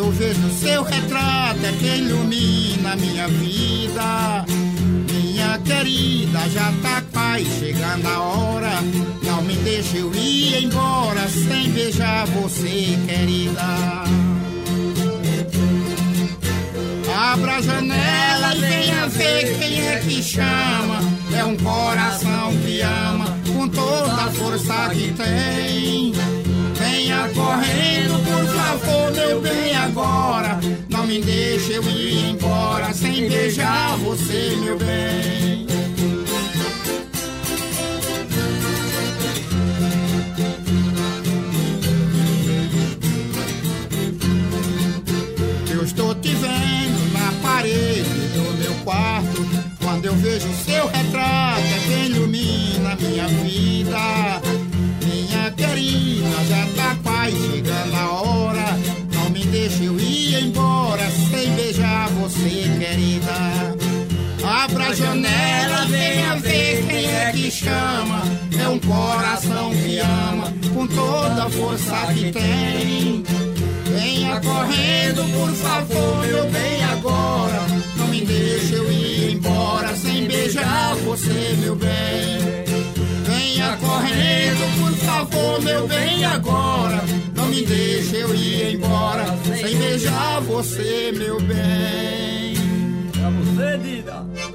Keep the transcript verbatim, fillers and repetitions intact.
Quando vejo seu retrato é que ilumina minha vida. Minha querida, já tá quase chegando a hora. Não me deixe eu ir embora sem beijar você, querida. Abra a janela e venha ver quem é que chama. É um coração que ama com toda a força que tem. Venha correndo, por favor, meu bem, agora. Não me deixe eu ir embora sem beijar você, meu bem. Eu estou te vendo na parede do meu quarto. Quando eu vejo seu retrato é que ilumina minha vida. Minha querida, já tá quase chegando a hora. Não me deixe eu ir embora sem beijar você, querida. Abra a janela, venha ver quem é que chama. É um coração que ama com toda a força que tem. Venha correndo, por favor, meu bem, agora. Não me deixe eu ir embora sem beijar você, meu bem. Venha correndo, por favor, meu bem, agora. Não me deixe eu ir embora sem beijar você, meu bem. Pra você, Dida.